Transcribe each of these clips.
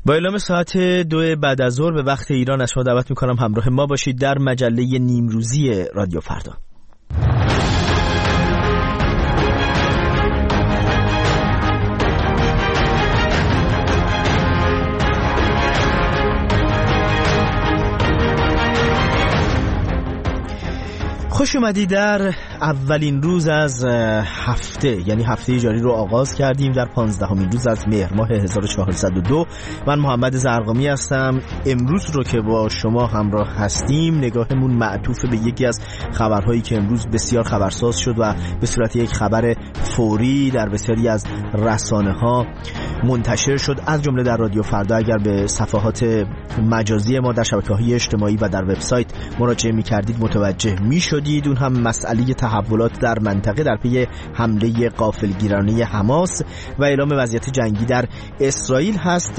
با اعلام ساعت 2 بعد از ظهر به وقت ایران از شما دعوت میکنم همراه ما باشید در مجله نیمروزی رادیو فردا. خوش اومدی در اولین روز از هفته، یعنی هفته جاری رو آغاز کردیم در 15مین روز از مهر ماه 1402. من محمد زرقامی هستم. امروز رو که با شما همراه هستیم نگاهمون معطوف به یکی از خبرهایی که امروز بسیار خبرساز شد و به صورت یک خبر فوری در بسیاری از رسانه‌ها منتشر شد، از جمله در رادیو فردا. اگر به صفحات مجازی ما در شبکه‌های اجتماعی و در وبسایت مراجعه می‌کردید متوجه می‌شدید اون هم مسئله تحولات در منطقه در پی حمله غافلگیرانه حماس و اعلام وضعیت جنگی در اسرائیل هست.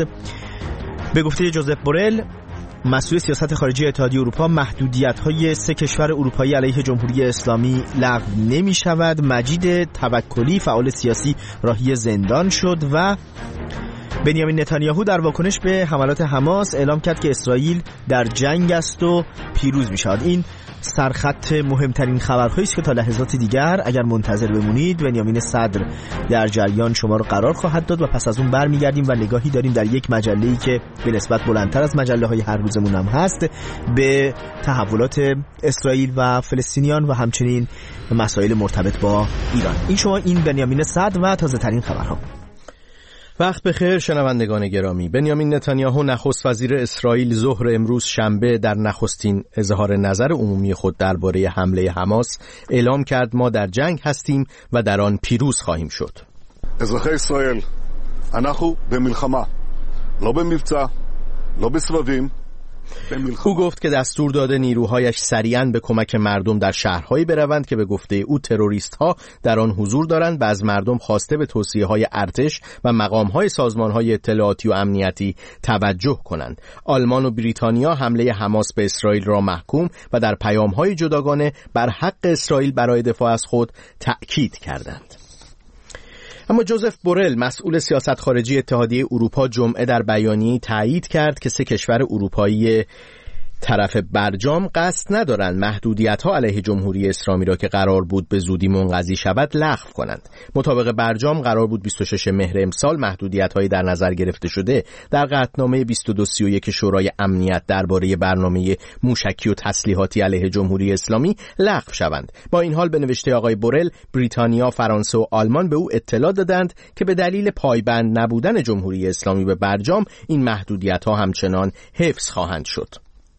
به گفته جوزف بورل، مسئول سیاست خارجی اتحادیه اروپا، محدودیت‌های 3 کشور اروپایی علیه جمهوری اسلامی لغو نمی‌شود. مجید توکلی، فعال سیاسی، راهی زندان شد و بنیامین نتانیاهو در واکنش به حملات حماس اعلام کرد که اسرائیل در جنگ است و پیروز می‌شود. این سرخط مهمترین خبرهایی است که تا لحظات دیگر اگر منتظر بمونید بنیامین صدر در جریان شما رو قرار خواهد داد و پس از اون برمیگردیم و نگاهی داریم در یک مجله‌ای که به نسبت بلندتر از مجله‌های هر روزمون هم هست به تحولات اسرائیل و فلسطینیان و همچنین مسائل مرتبط با ایران. این بنیامین صدر و تازه‌ترین خبرها. وقت بخیر شنوندگان گرامی. بنیامین نتانیاهو نخست وزیر اسرائیل ظهر امروز شنبه در نخستین اظهار نظر عمومی خود درباره حمله حماس اعلام کرد ما در جنگ هستیم و در آن پیروز خواهیم شد. אזרחי ישראל, אנחנו במלחמה, לא במבצע, לא בסבבים. او گفت که دستور داده نیروهایش سریعاً به کمک مردم در شهرهایی بروند که به گفته او تروریست‌ها در آن حضور دارند و از مردم خواسته به توصیه‌های ارتش و مقام‌های سازمان‌های اطلاعاتی و امنیتی توجه کنند. آلمان و بریتانیا حمله حماس به اسرائیل را محکوم و در پیام‌های جداگانه بر حق اسرائیل برای دفاع از خود تأکید کردند. اما جوزف بورل، مسئول سیاست خارجی اتحادیه اروپا، جمعه در بیانیه‌ای تایید کرد که 3 کشور اروپایی طرف برجام قصد ندارند محدودیت‌ها علیه جمهوری اسلامی را که قرار بود به زودی منقضی شود لغو کنند. مطابق برجام قرار بود 26 مهر امسال محدودیت‌های در نظر گرفته شده در قطعنامه 2231 شورای امنیت درباره برنامه موشکی و تسلیحاتی علیه جمهوری اسلامی لغو شوند. با این حال به نوشته آقای بورل، بریتانیا، فرانسه و آلمان به او اطلاع دادند که به دلیل پایبند نبودن جمهوری اسلامی به برجام این محدودیت‌ها همچنان حفظ خواهند شد.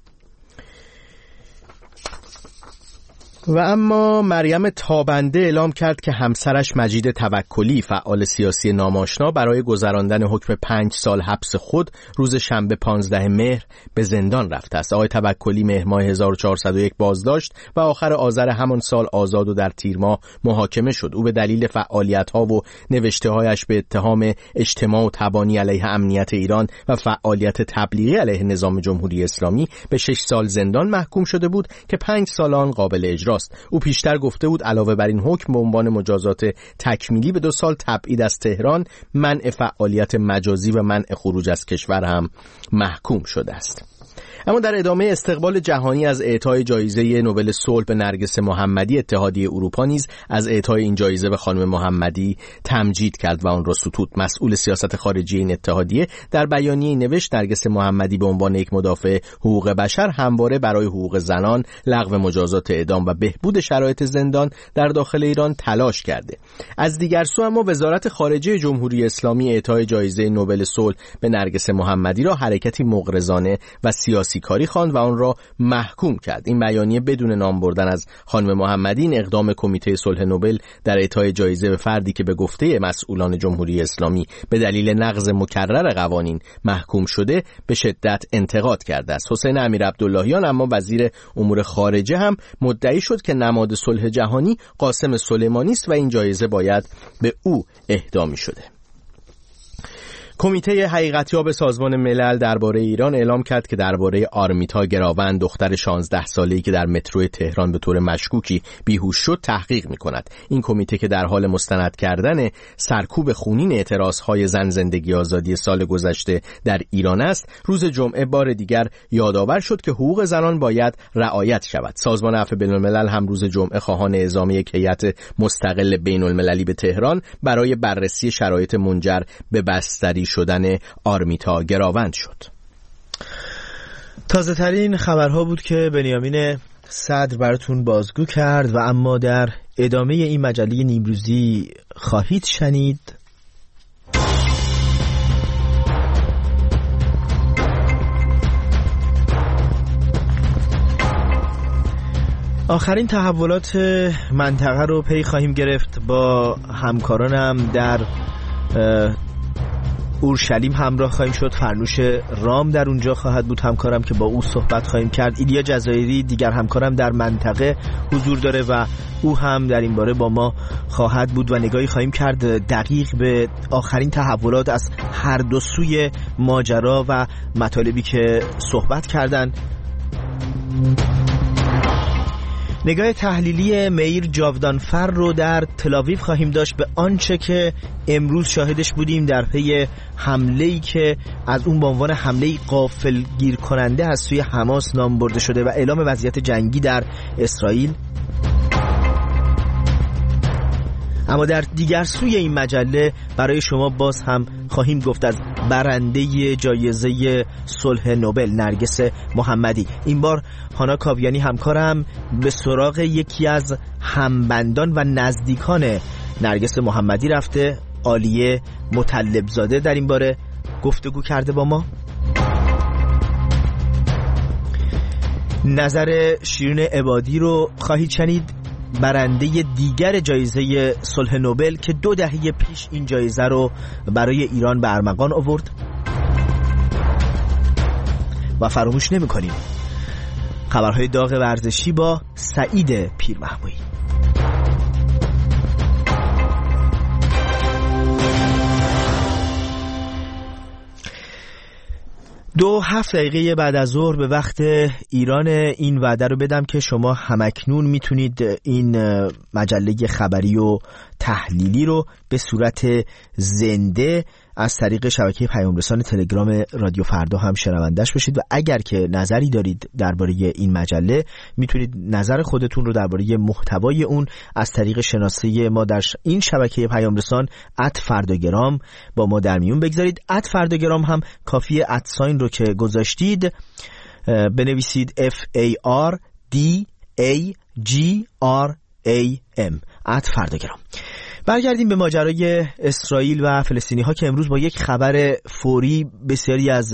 و اما مریم تابنده اعلام کرد که همسرش مجید توکلی، فعال سیاسی ناماشنا، برای گذراندن حکم 5 سال حبس خود روز شنبه 15 مهر به زندان رفته است. آقای توکلی مهر ماه 1401 بازداشت و آخر آذر همان سال آزاد و در تیر ماه محاکمه شد. او به دلیل فعالیت‌ها و نوشته‌هایش به اتهام اجتماع و تبانی علیه امنیت ایران و فعالیت تبلیغی علیه نظام جمهوری اسلامی به 6 سال زندان محکوم شده بود که 5 سال آن قابل اجرا. او پیشتر گفته بود علاوه بر این حکم به عنوان مجازات تکمیلی به 2 سال تبعید از تهران، منع فعالیت مجازی و منع خروج از کشور هم محکوم شده است. اما در ادامه استقبال جهانی از اعطای جایزه نوبل صلح به نرگس محمدی، اتحادیه اروپا نیز از اعطای این جایزه به خانم محمدی تمجید کرد و آن را ستود. مسئول سیاست خارجی این اتحادیه در بیانیه‌ای نوشت نرگس محمدی به عنوان یک مدافع حقوق بشر همواره برای حقوق زنان، لغو مجازات اعدام و بهبود شرایط زندان در داخل ایران تلاش کرده. از دیگر سو اما وزارت خارجه جمهوری اسلامی اعطای جایزه نوبل صلح به نرگس محمدی را حرکتی مغرضانه و سیاسی کاری خواند و آن را محکوم کرد. این بیانیه بدون نام بردن از خانم محمدی این اقدام کمیته صلح نوبل در اعطای جایزه به فردی که به گفته مسئولان جمهوری اسلامی به دلیل نقض مکرر قوانین محکوم شده به شدت انتقاد کرده است. حسین امیرعبداللهیان، اما وزیر امور خارجه، هم مدعی شد که نماد صلح جهانی قاسم سلیمانی است و این جایزه باید به او اهدا می‌شده. کمیته حقیقتیاب سازمان ملل درباره ایران اعلام کرد که درباره آرمیتا گراوند، دختر 16 ساله‌ای که در مترو تهران به طور مشکوکی بیهوش شد، تحقیق می‌کند. این کمیته که در حال مستند کردن سرکوب خونین اعتراض‌های زن زندگی آزادی سال گذشته در ایران است، روز جمعه بار دیگر یادآور شد که حقوق زنان باید رعایت شود. سازمان عفو بین‌الملل هم روز جمعه خواهان اعزام یک هیئت مستقل بین‌المللی به تهران برای بررسی شرایط منجر به بستری شدن آرمیتا گراوند شد. تازه ترین خبرها بود که بنیامین صدر براتون بازگو کرد و اما در ادامه این مجله نیمروزی خواهید شنید. آخرین تحولات منطقه رو پی خواهیم گرفت. با همکارانم در اورشلیم همراه خواهیم شد. فرنوش رام در اونجا خواهد بود همکارم که با او صحبت خواهیم کرد. ایلیا جزایری دیگر همکارم در منطقه حضور داره و او هم در این باره با ما خواهد بود و نگاهی خواهیم کرد دقیق به آخرین تحولات از هر دو سوی ماجرا و مطالبی که صحبت کردن. نگاه تحلیلی میر جاودانفر رو در تل‌آویو خواهیم داشت به آنچه که امروز شاهدش بودیم در پی حمله‌ای که از اون به عنوان حمله‌ای غافلگیر کننده از سوی حماس نام برده شده و اعلام وضعیت جنگی در اسرائیل. اما در دیگر سوی این مجله برای شما باز هم خواهیم گفت از برنده جایزه صلح نوبل نرگس محمدی. این بار هانا کاویانی همکارم به سراغ یکی از همبندان و نزدیکان نرگس محمدی رفته. عالیه مطلبزاده در این باره گفتگو کرده با ما. نظر شیرین عبادی رو خواهید شنید، برنده دیگر جایزه صلح نوبل که 2 دهه پیش این جایزه رو برای ایران به ارمغان آورد. و فراموش نمی‌کنیم خبرهای داغ ورزشی با سعید پیرمحمودی. 2:07 بعد از ظهر به وقت ایران این وعده رو بدم که شما همکنون میتونید این مجله خبری و تحلیلی رو به صورت زنده از طریق شبکه پیام‌رسان تلگرام رادیو فردا هم شنوندش بشید و اگر که نظری دارید درباره این مجله میتونید نظر خودتون رو درباره محتوای اون از طریق شناسه ما در این شبکه پیام‌رسان @فرداگرام با ما در میون بگذارید. @فرداگرام هم کافیه ادساین رو که گذاشتید بنویسید FARDAGRAM @فرداگرام. برگردیم به ماجرای اسرائیل و فلسطینی ها که امروز با یک خبر فوری بسیاری از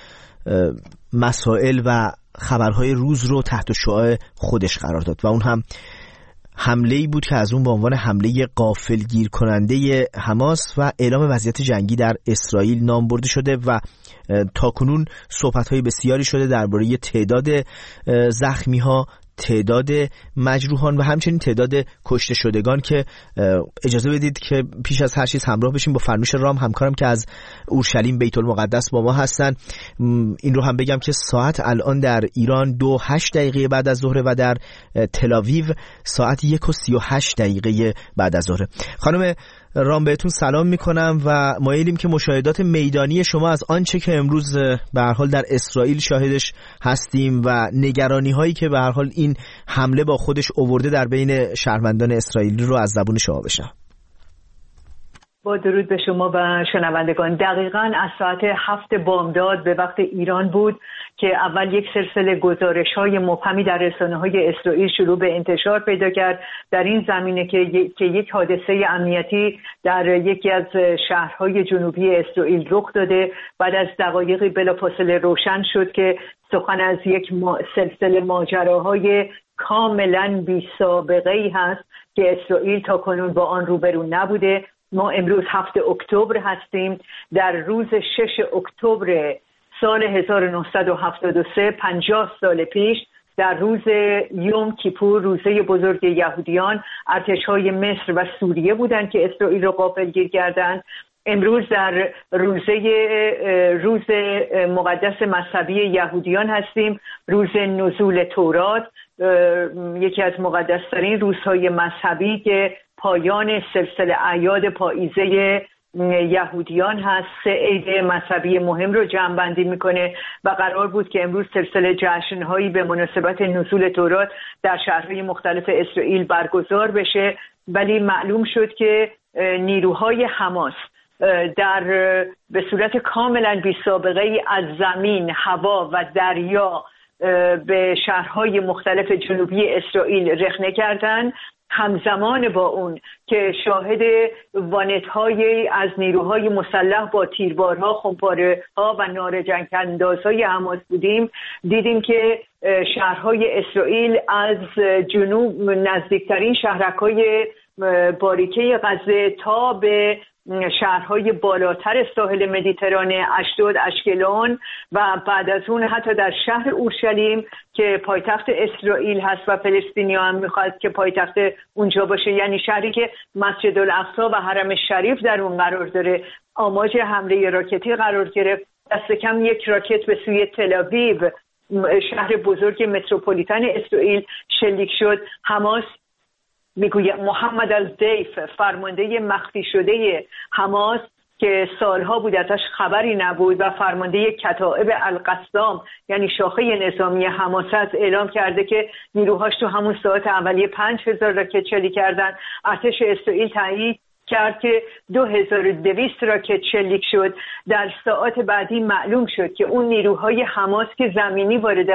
مسائل و خبرهای روز رو تحت شعاع خودش قرار داد و اون هم حمله‌ای بود که از اون به عنوان حمله غافلگیر کننده حماس و اعلام وضعیت جنگی در اسرائیل نام برده شده و تاکنون صحبت‌های بسیاری شده درباره تعداد زخمی‌ها، تعداد مجروحان و همچنین تعداد کشته شدگان که اجازه بدید که پیش از هر چیز همراه بشیم با فرنوش رام همکارم که از اورشلیم بیت المقدس با ما هستن. این رو هم بگم که ساعت الان در ایران 2:08 بعد از ظهر و در تل‌آویو ساعت 1:38 بعد از ظهر. خانم رام بهتون سلام میکنم و مایلیم که مشاهدات میدانی شما از آنچه که امروز به هر حال در اسرائیل شاهدش هستیم و نگرانی هایی که به هر حال این حمله با خودش آورده در بین شهروندان اسرائیلی رو از زبون شما بشنوم. با درود به شما و شنوندگان. دقیقاً از ساعت 7 بامداد به وقت ایران بود که اول یک سلسله گزارش‌های مبهمی در رسانه‌های اسرائیل شروع به انتشار پیدا کرد در این زمینه که یک حادثه امنیتی در یکی از شهرهای جنوبی اسرائیل رخ داده. بعد از دقایقی بلافاصله روشن شد که سخن از یک سلسله ماجراهای کاملاً بی‌سابقه‌ای هست که اسرائیل تاکنون با آن روبرو نبوده. ما امروز 7 اکتبر هستیم. در روز 6 اکتبر سال 1973 50 سال پیش در روز یوم کیپور، روزه بزرگ یهودیان، ارتش‌های مصر و سوریه بودند که اسرائیل را غافلگیر کردند امروز در روز مقدس مذهبی یهودیان هستیم، روز نزول تورات، یکی از مقدس‌ترین روزهای مذهبی که پایان سلسله اعیاد پاییزه یهودیان هست. 3 عید مذهبی مهم رو جمع‌بندی میکنه و قرار بود که امروز سلسله جشن‌هایی به مناسبت نزول تورات در شهرهای مختلف اسرائیل برگزار بشه، ولی معلوم شد که نیروهای حماس به صورت کاملا بی سابقه ای از زمین، هوا و دریا به شهرهای مختلف جنوبی اسرائیل رخنه کردن. همزمان با اون که شاهد وانت‌های از نیروهای مسلح با تیربارها، خمپاره‌ها و نار جنگ‌اندازهای حماس بودیم، دیدیم که شهرهای اسرائیل از جنوب نزدیکترین شهرک‌های باریکه غزه تا به شهرهای بالاتر ساحل مدیترانه، اشدود، اشکلون و بعد از اون حتی در شهر اورشلیم که پایتخت اسرائیل هست و فلسطینیا هم میخواد که پایتخت اونجا باشه، یعنی شهری که مسجد الاقصی و حرم شریف در اون قرار داره، آماج حمله راکتی قرار گرفت. دست کم 1 راکت به سوی تل‌آویو، شهر بزرگ متروپولیتن اسرائیل، شلیک شد. حماس میگوید محمد الضیف، فرمانده مخفی شده حماس که سالها بود ازش خبری نبود و فرمانده کتائب القسام یعنی شاخه نظامی حماس اعلام کرده که نیروهاش تو همون ساعت اولیه 5000 راکت شلیک کردن. ارتش اسرائیل تایید کرد که 2200 راکت شلیک شد. در ساعات بعدی معلوم شد که اون نیروهای حماس که زمینی وارد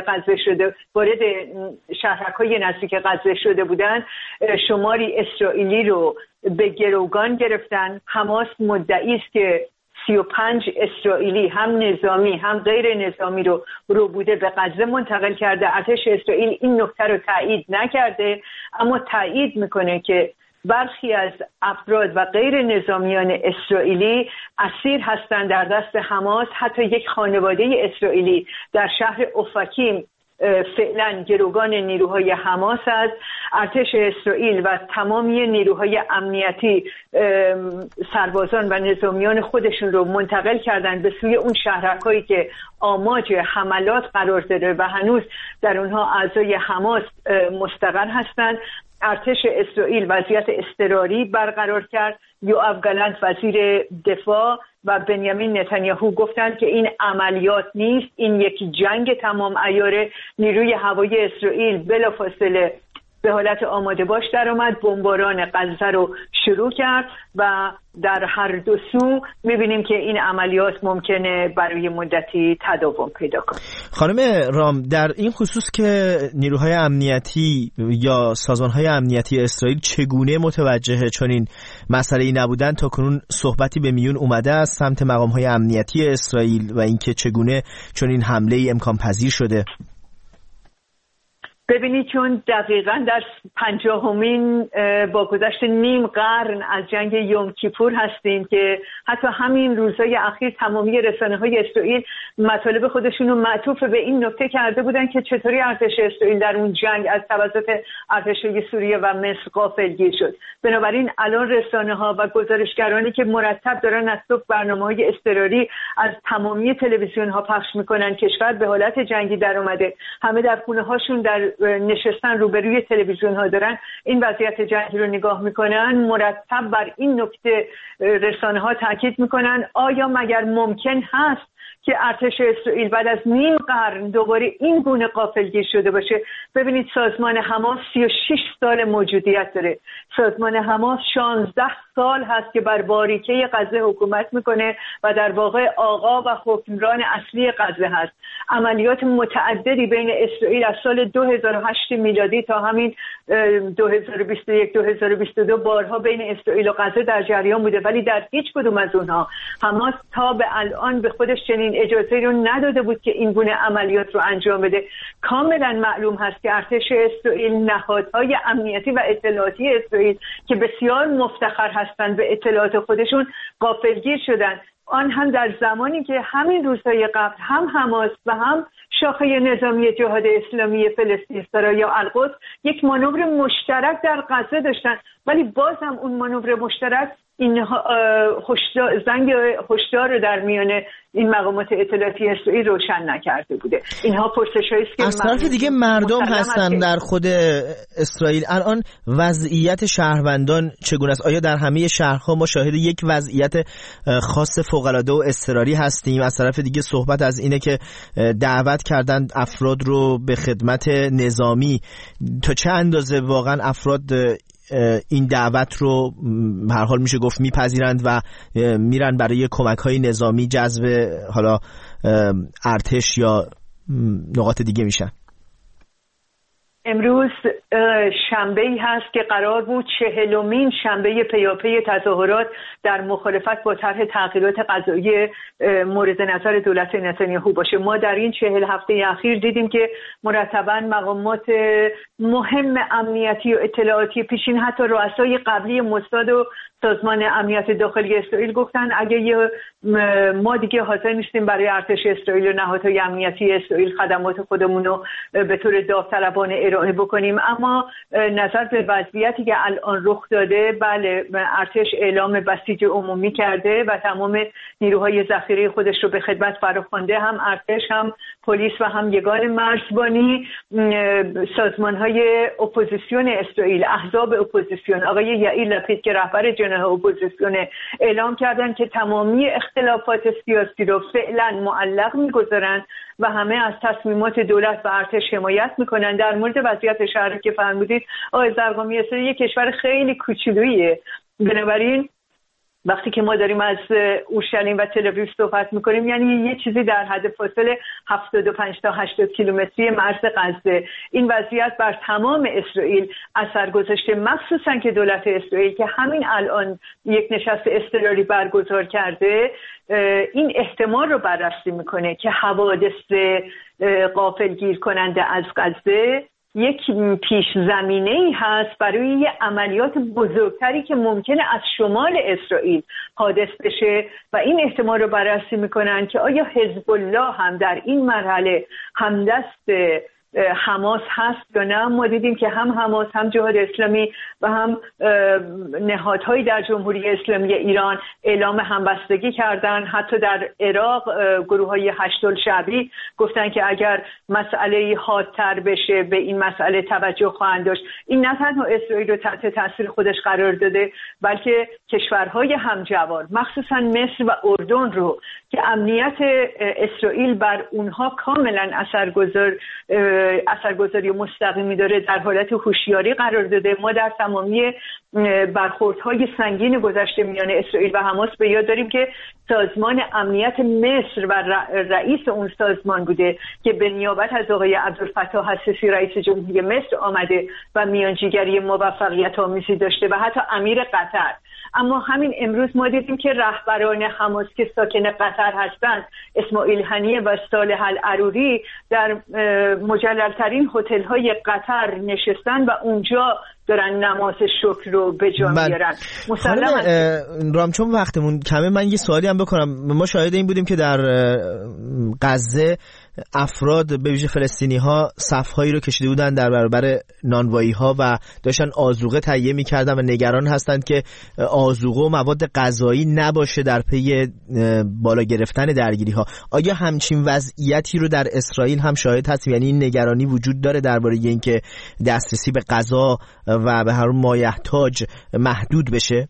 شهرک‌های نزدیک غزه شده بودن، شماری اسرائیلی رو به گروگان گرفتن. حماس مدعی است که 35 اسرائیلی هم نظامی هم غیر نظامی رو بوده به غزه منتقل کرده. ارتش اسرائیل این نکته رو تایید نکرده، اما تایید میکنه که برخی از افراد و غیر نظامیان اسرائیلی اسیر هستند در دست حماس. حتی یک خانواده اسرائیلی در شهر اوفاکیم فعلا گروگان نیروهای حماس است. ارتش اسرائیل و تمامی نیروهای امنیتی سربازان و نظامیان خودشون رو منتقل کردن به سوی اون شهرک‌هایی که آماج حملات قرار داره و هنوز در اونها اعضای حماس مستقر هستند. ارتش اسرائیل وضعیت اضطراری برقرار کرد. یوآف گالانت وزیر دفاع و بنیامین نتانیاهو گفتند که این عملیات نیست، این یک جنگ تمام عیاره. نیروی هوایی اسرائیل بلافاصله به حالت آماده باش در آمد، بمباران غزه رو شروع کرد و در هر دو سو می‌بینیم که این عملیات ممکنه برای مدتی تداوم پیدا کنه. خانم رام، در این خصوص که نیروهای امنیتی یا سازمان‌های امنیتی اسرائیل چگونه متوجه چنین مسئله‌ای نبودن، تا کنون صحبتی به میون اومده از سمت مقام‌های امنیتی اسرائیل و اینکه چگونه چنین حمله‌ای امکان پذیر شده؟ ببینید، چون دقیقاً در 50مین با گذشت نیم قرن از جنگ یوم کیپور هستیم که حتی همین روزهای اخیر تمامی رسانه‌های اسرائیل مطالب خودشون رو معطوف به این نکته کرده بودن که چطوری ارتش اسرائیل در اون جنگ از توسط ارتش‌های سوریه و مصر غافلگیر شد. بنابراین الان رسانه‌ها و گزارشگرانی که مرتب دارن از صبح برنامه‌های اضطراری از تمامی تلویزیون‌ها پخش می‌کنن، کشور به حالت جنگی در اومده، همه در خونه‌هاشون در نشستن روبروی تلویزیون ها دارن این وضعیت جنگی رو نگاه میکنن، مرتب بر این نکته رسانه ها تاکید میکنن آیا مگر ممکن هست که ارتش اسرائیل بعد از نیم قرن دوباره این گونه غافلگیر شده باشه؟ ببینید، سازمان حماس 36 سال موجودیت داره. سازمان حماس 16 سال هست که بر باریکه غزه حکومت میکنه و در واقع آقا و حکمران اصلی غزه هست. عملیات متعددی بین اسرائیل از سال 2008 میلادی تا همین 2021-2022 بارها بین اسرائیل و غزه در جریان بوده، ولی در هیچ کدوم از اونها حماس تا به الان به خودش چنین اجازه رو نداده بود که این گونه عملیات رو انجام بده. کاملا معلوم هست که ارتش اسرائیل، نهادهای امنیتی و اطلاعاتی اسرائیل که بسیار مفتخر هستند به اطلاعات خودشون، غافلگیر شدن. آن هم در زمانی که همین روزهای قبل هم حماس و هم شاخه نظامی جهاد اسلامی فلسطین یا القدس یک مانور مشترک در غزه داشتن، ولی باز هم اون مانور مشترک اینها زنگ هشدار رو در میان این مقامات اطلاعاتی اسرائیل روشن نکرده بوده. اینها پرسش‌هایی است که از طرف دیگه مردم هستن در خود اسرائیل. الان وضعیت شهروندان چگونه است؟ آیا در همه شهرها ما شاهد یک وضعیت خاص فوق‌العاده و اضطراری هستیم؟ از طرف دیگه صحبت از اینه که دعوت کردن افراد رو به خدمت نظامی. تا چه اندازه واقعا افراد این دعوت رو هر حال میشه گفت میپذیرند و میرن برای کمک‌های نظامی جذب حالا ارتش یا نقاط دیگه میشن؟ امروز شنبه‌ای هست که قرار بود 40مین شنبه پیاپی تظاهرات در مخالفت با طرح تغییرات قضایی مورد نظر دولت نتانیاهو باشه. ما در این 40 هفته اخیر دیدیم که مرتباً مقامات مهم امنیتی و اطلاعاتی پیشین، حتی رؤسای قبلی موساد و سازمان امنیت داخلی اسرائیل گفتن اگه ما دیگه حاضر نیستیم برای ارتش اسرائیل و نهادهای امنیتی اسرائیل خدمات خودمون رو به طور داوطلبانه ارائه بکنیم. اما نظر به وضعیتی که الان رخ داده، بله، ارتش اعلام بسیج عمومی کرده و تمام نیروهای ذخیره خودش رو به خدمت فراخوانده، هم ارتش، هم پلیس و هم یگان مرزبانی. سازمان‌های اپوزیسیون اسرائیل، احزاب اپوزیسیون، آقای یائیر لپید که رهبر جناح اپوزیسیون، اعلام کردن که تمامی اختلافات سیاسی رو فعلا معلق می‌گذارن و همه از تصمیمات دولت و ارتش حمایت میکنن. در مورد وضعیت شهر که فرمودید آقای زرقامی، اسرائیل یک کشور خیلی کوچولوییه، بنابراین وقتی که ما داریم از اورشلیم و تل آویو صحبت میکنیم یعنی یه چیزی در حد فاصله 75 تا 80 کیلومتری مرز غزه. این وضعیت بر تمام اسرائیل اثر گذاشته، مخصوصا که دولت اسرائیل که همین الان یک نشست اضطراری برگزار کرده این احتمال رو بررسی میکنه که حوادث غافلگیر کننده از غزه یک پیش زمینه‌ای هست برای یه عملیات بزرگتری که ممکنه از شمال اسرائیل حادث بشه و این احتمال رو بررسی میکنن که آیا حزب الله هم در این مرحله همدست حماس هست یا نه. ما دیدیم که هم حماس، هم جهاد اسلامی و هم نهادهایی در جمهوری اسلامی ایران اعلام همبستگی کردن. حتی در عراق گروه‌های هشت‌الشعبی گفتن که اگر مسئله حادتر بشه به این مسئله توجه خواهند داشت. این نه تنها اسرائیل رو تحت تاثیر خودش قرار داده بلکه کشورهای همجوار مخصوصا مصر و اردن رو که امنیت اسرائیل بر اونها کاملا اثرگذاری مستقیمی داره در حالت هوشیاری قرار داده. ما در تمامی برخوردهای سنگین گذشته میان اسرائیل و حماس به یاد داریم که سازمان امنیت مصر و رئیس اون سازمان بوده که به نیابت از آقای عبدالفتاح السیسی رئیس جمهوری مصر آمده و میانجیگری موفقیت آمیزی داشته و حتی امیر قطر. اما همین امروز ما دیدیم که رهبران حماس که ساکن قطر هستند، اسماعیل هنیه و صالح العروری، در مجلل‌ترین هتل‌های قطر نشستن و اونجا دارن نماز شکر رو به جا میارن. رام، چون وقتمون کمه من یه سوالی هم بکنم. ما شاهد این بودیم که در غزه افراد به ویژه فلسطینی ها صفهایی رو کشیده بودن در برابر نانوایی ها و داشتن آذوقه تهیه می‌کردن و نگران هستند که آذوقه و مواد غذایی نباشه در پی بالا گرفتن درگیری ها. آیا همچین وضعیتی رو در اسرائیل هم شاهد هستیم؟ یعنی این نگرانی وجود داره درباره اینکه دسترسی به غذا و به هر مایحتاج محدود بشه؟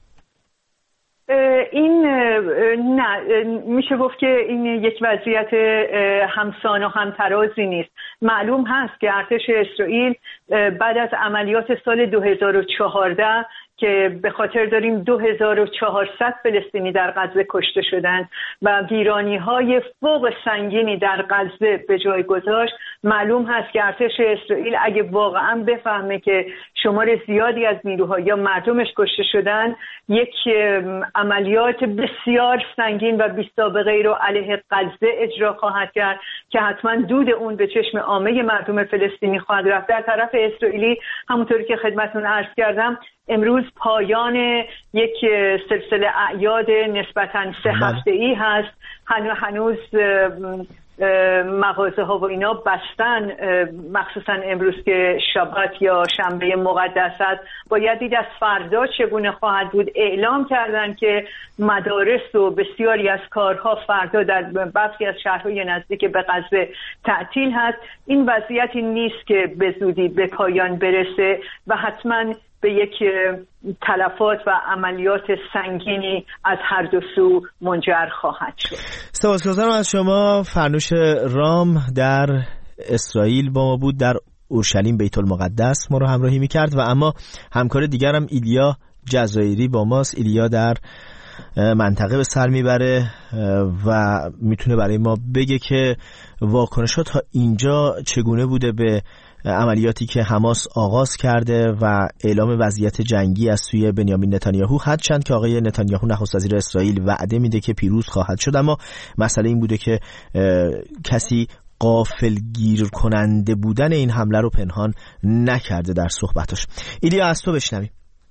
این نه، میشه گفت که این یک وضعیت همسان و همترازی نیست. معلوم هست که ارتش اسرائیل بعد از عملیات سال 2014 که به خاطر داریم 2400 فلسطینی در غزه کشته شدند و ویرانی‌های فوق سنگینی در غزه به جای گذاشت، معلوم هست که ارتش اسرائیل اگه واقعا بفهمه که شمار زیادی از نیروها یا مردمش کشته شدن، یک عملیات بسیار سنگین و بی‌سابقه رو علیه غزه اجرا خواهد کرد که حتما دود اون به چشم عامه مردم فلسطینی خواهد رفت. در طرف اسرائیلی همونطوری که خدمتتون عرض کردم امروز پایان یک سلسله اعیاد نسبتاً 3 هفته‌ای هست. هنوز مغازه ها و اینا بستن، مخصوصا امروز که شبات یا شنبه مقدس است، باید دید از فردا چگونه خواهد بود. اعلام کردن که مدارس و بسیاری از کارها فردا در برخی از شهرهای نزدیک به غزه تعطیل هست. این وضعیتی نیست که به زودی به پایان برسه و حتما به یک تلفات و عملیات سنگینی از هر دو سو منجر خواهد شد. سپاسگزارم از شما. فرنوش رام در اسرائیل با ما بود، در اورشلیم بیت المقدس ما رو همراهی میکرد و اما همکار دیگرم ایلیا جزایری با ماست. ایلیا در منطقه به سر میبره و میتونه برای ما بگه که واکنشات تا اینجا چگونه بوده به عملیاتی که حماس آغاز کرده و اعلام وضعیت جنگی از سوی بنیامین نتانیاهو، هرچند که آقای نتانیاهو نخست وزیر اسرائیل وعده میده که پیروز خواهد شد، اما مسئله این بوده که کسی غافلگیر کننده بودن این حمله رو پنهان نکرده در صحبتاش. ایلیا از تو بشنویم.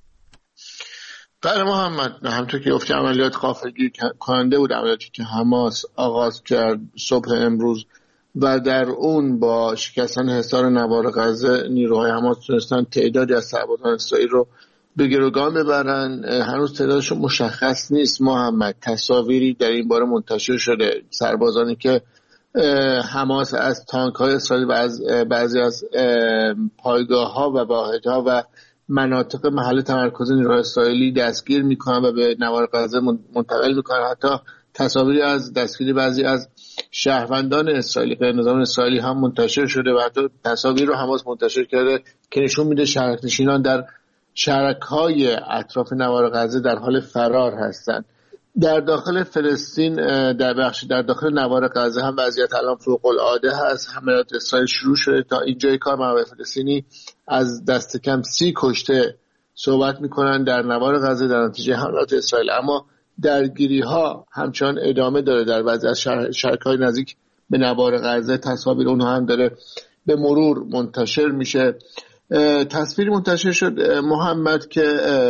بله محمد، همونطور که گفتی عملیات غافلگیر کننده بود، عملیاتی که حماس آغاز کرد صبح امروز و در اون با شکستن حصار نوار غزه نیروهای حماس تونستن تعدادی از سربازان اسرائیل رو به گروگان ببرن. هنوز تعدادشون مشخص نیست محمد. تصاویری در این باره منتشر شده، سربازانی که حماس از تانک‌های اسرائیل و از بعضی از پایگاه‌ها و واحدها و مناطق محل تمرکز نیروهای اسرائیلی دستگیر میکنن و به نوار غزه منتقل میکنن. حتی تصاویری از دستگیری بعضی از شهروندان اسرائیلی غیر نظامی اسرائیلی هم منتشر شده و حتی تصاویر رو حماس منتشر کرده که نشون میده شهرک‌نشینان در شهرک‌های اطراف نوار غزه در حال فرار هستند. در داخل فلسطین در داخل نوار غزه هم وضعیت الان فوق العاده هست. حملات اسرائیل شروع شده. تا اینجای کار منابع فلسطینی از دست کم 30 کشته صحبت میکنن در نوار غزه در نتیجه حملات اسرائیل، اما درگیری ها همچنان ادامه داره در بعضی از شهرهای نزدیک به نوار غزه. تصاویر اونها هم داره به مرور منتشر میشه. تصویری منتشر شد محمد که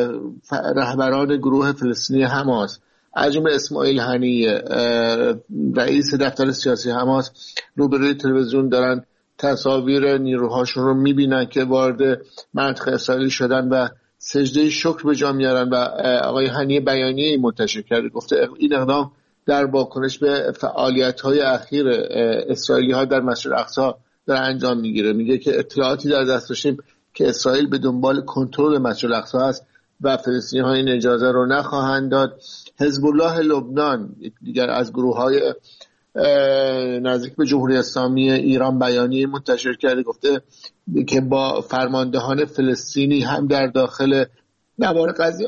رهبران گروه فلسطینی حماس از جمله اسماعیل هنیه رئیس دفتر سیاسی حماس روبروی تلویزیون دارن تصاویر نیروهاشون رو میبینن که وارد منطقه اسرائیلی شدن و سجده شکر به جا میارن و آقای هنیه بیانیه‌ای منتشر کرده، گفته این اقدام در واکنش به فعالیت‌های اخیر اسرائیلی‌ها در مسجد الاقصی داره انجام میگیره. میگه که اطلاعاتی در دست داشتیم که اسرائیل به دنبال کنترل مسجد الاقصی است و فلسطینی‌ها این اجازه رو نخواهند داد. حزب الله لبنان، دیگر از گروه‌های نزدیک به جمهوری اسلامی ایران، بیانیه منتشر کرده، گفته که با فرماندهان فلسطینی هم در داخل نوار غزه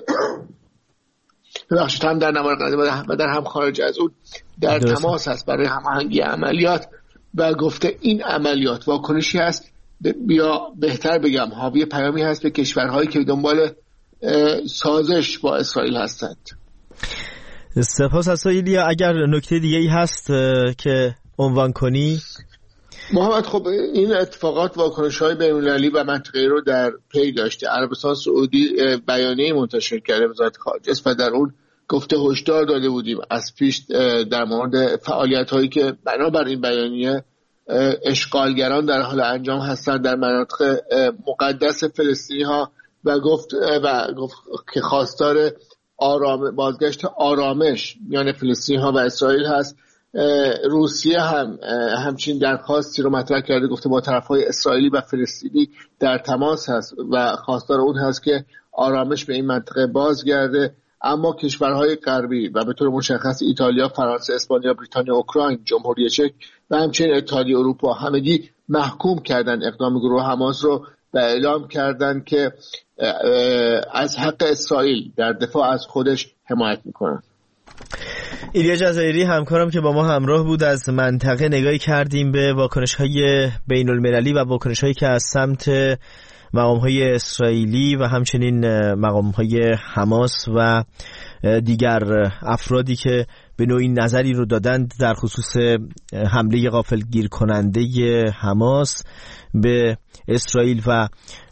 هم در نوار غزه و در هم خارج از اون در تماس است برای هماهنگی عملیات و گفته این عملیات واکنشی است یا بهتر بگم حاوی پیامی هست به کشورهایی که دنبال سازش با اسرائیل هستند. سپاس از ایلیا. اگر نکته دیگه ای هست که عنوان کنی محمد. خب این اتفاقات واکنش‌های بین‌المللی و منطقه‌ای رو در پی داشته. عربستان سعودی بیانیه منتشر کرده وزارت خارجه و در اون گفته هشدار داده بودیم از پیش در مورد فعالیت‌هایی که بنابر این بیانیه اشغالگران در حال انجام هستند در مناطق مقدس فلسطینی‌ها و گفت که خواستار بازگشت آرامش میان فلسطینی‌ها و اسرائیل هست. روسیه هم همچین درخواستی رو مطرح کرده، گفته با طرف‌های اسرائیلی و فلسطینی در تماس هست و خواستار اون هست که آرامش به این منطقه بازگرده. اما کشورهای غربی و به طور مشخص ایتالیا، فرانسه، اسپانیا، بریتانیا، اوکراین، جمهوری چک و همچنین اتحادیه اروپا همگی محکوم کردن اقدام گروه حماس رو و اعلام کردن که از حق اسرائیل در دفاع از خودش حمایت میکنن. ایلیا جزایری همکارم که با ما همراه بود از منطقه نگاهی کردیم به واکنش‌های بین‌المللی و واکنش‌هایی که از سمت مقام‌های اسرائیلی و همچنین مقام‌های حماس و دیگر افرادی که به نوعی نظری رو دادند در خصوص حمله غافلگیر کننده حماس به اسرائیل و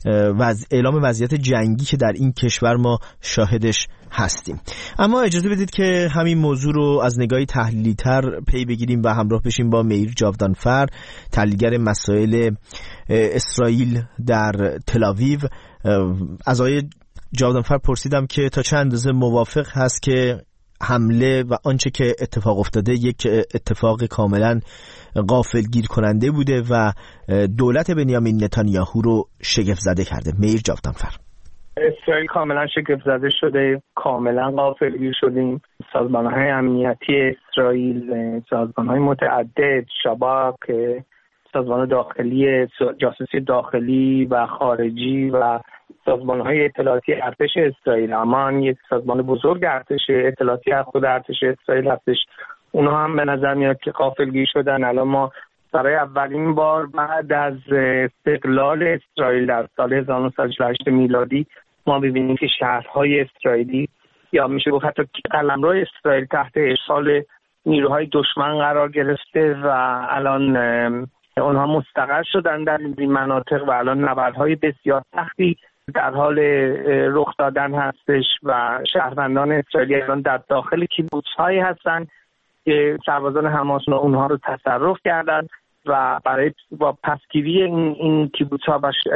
اعلام وضعیت جنگی که در این کشور ما شاهدش هستیم. اما اجازه بدید که همین موضوع رو از نگاهی تحلیلی تر پی بگیریم و همراه بشیم با میر جاودانفر، تحلیلگر مسائل اسرائیل در تل‌آویو. از آقای جاودانفر پرسیدم که تا چه اندازه موافق هست که حمله و آنچه که اتفاق افتاده یک اتفاق کاملا غافلگیر کننده بوده و دولت بنیامین نتانیاهو رو شگفت زده کرده. میر جاودانفر: اسرائیل کاملا شگفت زده شده، کاملا غافلگیر شدیم. سازمان‌های امنیتی اسرائیل، سازمان‌های متعدد، شباک، سازمان داخلی، جاسوسی داخلی و خارجی و سازمان‌های اطلاعاتی ارتش اسرائیل، امان یک سازمان بزرگ ارتش اطلاعاتی خود ارتش اسرائیل هستش، اونها هم به نظر میاد که غافلگیر شدن. الان ما برای اولین بار بعد از استقلال اسرائیل در سال 1948 میلادی ما ببینیم که شهرهای اسرائیلی یا میشه گفت حتی قلمرو اسرائیل تحت اشغال نیروهای دشمن قرار گرفته و الان اونها مستقر شدن در این مناطق و الان نبردهای بسیار سختی در حال رخ دادن هستش و شهروندان اسرائیلی الان در داخل کیبوتس‌هایی هستن که سربازان حماس اونها رو تصرف کردن و برای با پسگیری این کیبوتس‌ها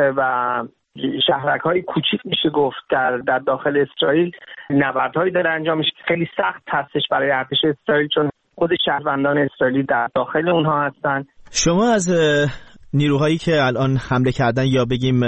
و شهرک‌های کوچیک میشه گفت در داخل اسرائیل نبردهایی داره انجام میشه. خیلی سخت هستش برای ارتش اسرائیل چون خود شهروندان اسرائیلی در داخل اونها هستن. شما از نیروهایی که الان حمله کردن یا بگیم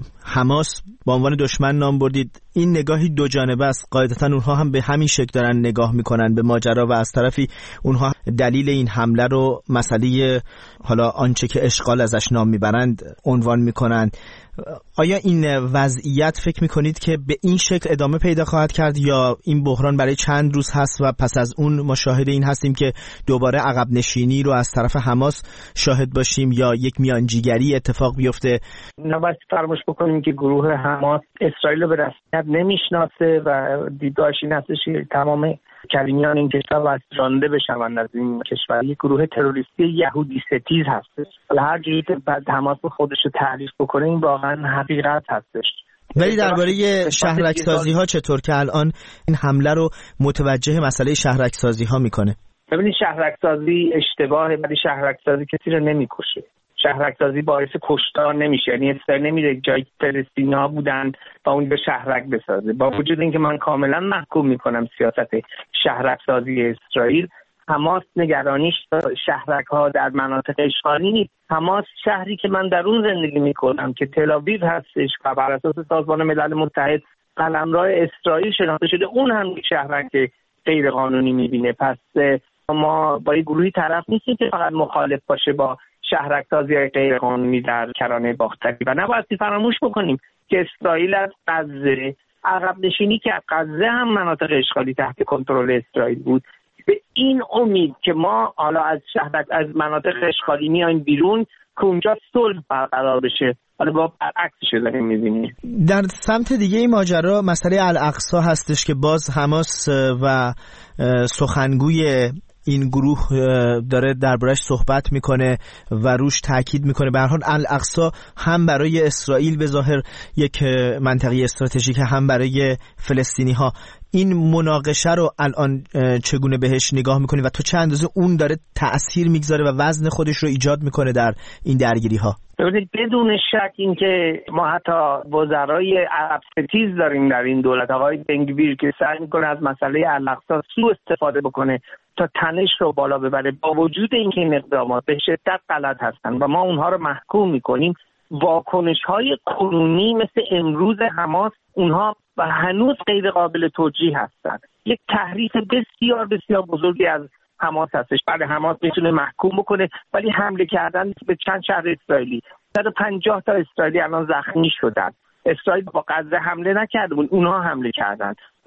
حماس با عنوان دشمن نام بردید، این نگاهی دو جانبه است. قاعدتا اونها هم به همین شکل دارن نگاه میکنن به ماجرا و از طرفی اونها دلیل این حمله رو مسئله حالا آنچه که اشغال ازش نام میبرند عنوان میکنن. آیا این وضعیت فکر میکنید که به این شکل ادامه پیدا خواهد کرد یا این بحران برای چند روز هست و پس از اون ما شاهد این هستیم که دوباره عقب نشینی رو از طرف حماس شاهد باشیم یا یک میانجیگری اتفاق بیفته؟ نباید فراموش بکنیم که گروه حماس اسرائیل رو به رسمیت نمیشناسه و دیدگاهش این هستش که تمام کلمیان این کشور باید رانده بشوند از این کشور. یک گروه تروریستی یهودی ستیز هستش. هر جوری که حماس خودش رو تعریف بکنه این واقعا حقیقت هستش. ولی درباره شهرک سازی ها چطور که الان این حمله رو متوجه مسئله شهرک سازی ها میکنه؟ ببینید شهرک سازی اشتباهه، ولی شهرک سازی کسی رو نمیکشه. شهرک سازی باعث کشتار نمیشه. یعنی اسرائیل نمیره جای فلسطینی‌ها بودن و اون به شهرک بسازه. با وجود اینکه من کاملا محکوم میکنم سیاست شهرک سازی اسرائیل، حماس نگرانیش شهرک‌ها در مناطق اشغالی نیست. حماس شهری که من در اون زندگی میکنم که تل‌آویو هستش و بر اساس سازمان ملل متحد قلمرو اسرائیل شناخته شده، اون هم شهرک غیر قانونی میبینه. پس ما با یه گروهی طرف نیستیم که فقط مخالف باشه با شهرک سازی‌های غیر قانونی در کرانه باختری و نباید فراموش بکنیم که اسرائیل از غزه عقب نشینی که غزه هم مناطق اشغالی تحت کنترل اسرائیل بود. به این امید که ما حالا از مناطق اشغالی میایم بیرون که اونجا صلح برقرار بشه، حالا با برعکسش داریم می‌بینیم. در سمت دیگه این ماجرا مسئله الاقصی هستش که باز حماس و سخنگوی این گروه داره دربارش صحبت میکنه و روش تاکید میکنه. به هر حال الاقصی هم برای اسرائیل به ظاهر یک منطقه استراتژیک، هم برای فلسطینی ها. این مناقشه رو الان چگونه بهش نگاه میکنی و تو چه اندازه اون داره تأثیر میگذاره و وزن خودش رو ایجاد میکنه در این درگیری ها؟ ببینید بدون شک این که ما حتی وزرای عرب ستیز داریم در این دولت، آقای بنگویر که سعی میکنه از مسئله الاقصی سوء استفاده بکنه تا تنش رو بالا ببره، با وجود اینکه این اقدامات به شدت غلط هستن و ما اونها رو محکوم میکنیم، واکنش‌های کنونی مثل امروز حماس اونها و هنوز غیر قابل توجیه هستند. یک تحریف بسیار بسیار بزرگی از حماس هستش. بعد حماس میتونه محکوم بکنه، ولی حمله کردن به چند شهر اسرائیلی، 150 تا اسرائیلی الان زخمی شدن. اسرائیل با غزه حمله نکرده بود، اونها حمله کردن.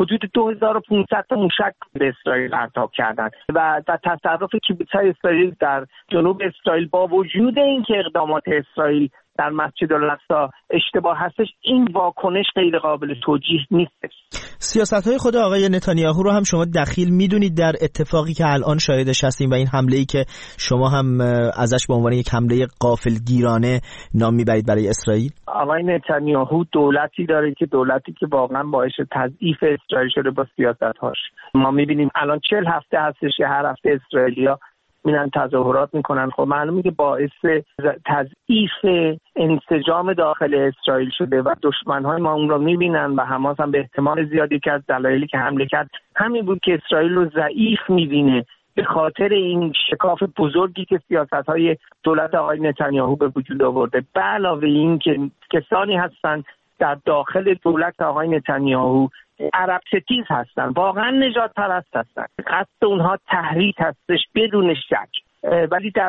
حدود 2500 تا موشک به اسرائیل پرتاب کردن و تصرف کیبوت‌های اسرائیل در جنوب اسرائیل با وجود اینکه اقدامات اسرائیل در مسجد الاقصی اشتباه هستش، این واکنش غیر قابل توجیه نیستش. سیاست‌های خود آقای نتانیاهو رو هم شما دخیل میدونید در اتفاقی که الان شاهدش هستیم و این حمله‌ای که شما هم ازش به عنوان یک حمله غافلگیرانه نام میبرید برای اسرائیل؟ آقای نتانیاهو دولتی داره که واقعا باعث تضعیف اسرائیل شده با سیاست‌هاش. ما می‌بینیم الان 40 هفته هستش که هر هفته اسرائیلیا میرن تظاهرات میکنن. خب معلومه که باعث تضعیف انسجام داخل اسرائیل شده و دشمن‌های ما اون رو میبینن و حماس هم به احتمال زیادی که از دلایلی که حمله کرد همین بود که اسرائیل رو ضعیف میبینه به خاطر این شکاف بزرگی که سیاست‌های دولت آقای نتانیاهو به وجود آورده. به علاوه این که کسانی هستن در داخل دولت آقای نتانیاهو عرب ستیز هستن، واقعا نجات پرست هستن، قصد اونها تحریک هستش بدون شک، ولی در